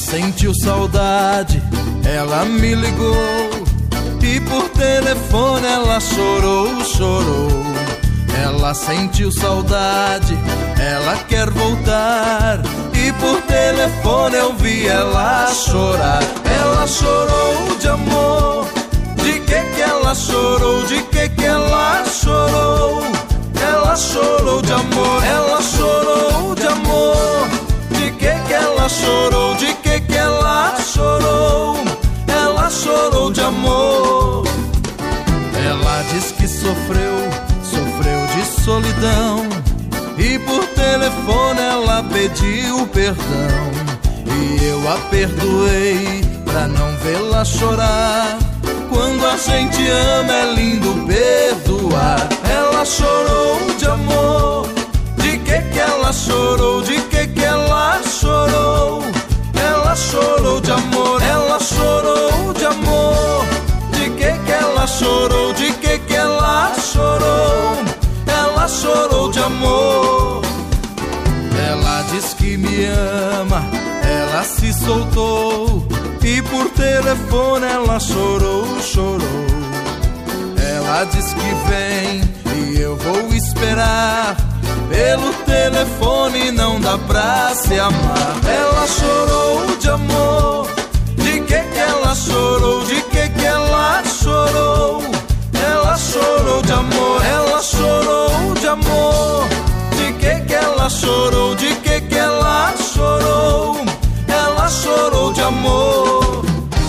sentiu saudade, ela me ligou e por telefone ela chorou, chorou. Ela sentiu saudade, ela quer voltar e por telefone eu vi ela chorar. Ela chorou de amor, de que ela chorou, de que ela chorou? Ela chorou de amor, ela chorou de amor, de que ela chorou, de que ela chorou? Ela chorou de amor. Ela diz que sofreu de solidão e por telefone ela pediu perdão e eu a perdoei pra não vê-la chorar. Quando a gente ama é lindo perdoar. Ela chorou de amor, de que ela chorou, de que ela chorou? Ela chorou de amor, ela chorou de amor, de que ela chorou, de que ela chorou? Ela chorou de amor. Ela diz que me ama, ela se soltou e por telefone ela chorou, chorou. Ela diz que vem e eu vou esperar. Pelo telefone não dá pra se amar. Ela chorou de amor, de que ela chorou, de que ela chorou? Ela chorou de amor, ela chorou de amor, de que ela chorou, de que ela chorou? Ela chorou de amor.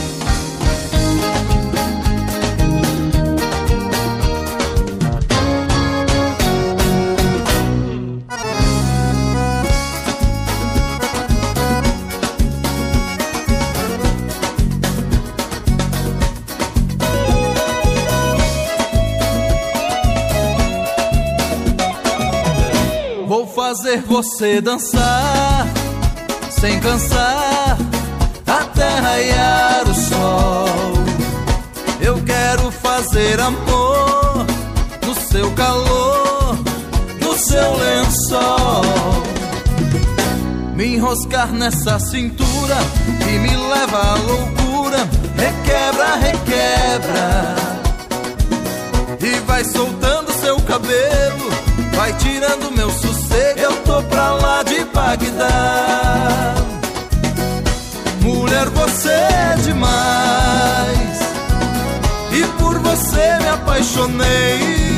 Vou fazer você dançar sem cansar até raiar o sol. Eu quero fazer amor no seu calor, no seu lençol. Me enroscar nessa cintura que me leva à loucura. Requebra, requebra e vai soltando seu cabelo, vai tirando meu sossego. Eu tô pra lá de Bagdá. Mulher, você é demais e por você me apaixonei.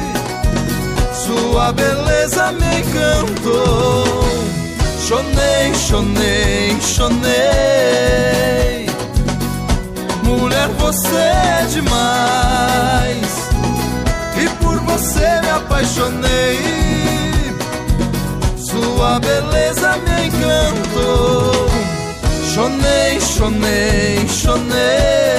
Sua beleza me encantou. Chonei, chonei, chonei. Mulher, você é demais e por você me apaixonei. Sua beleza me encantou. Chonei, chonei, chonei.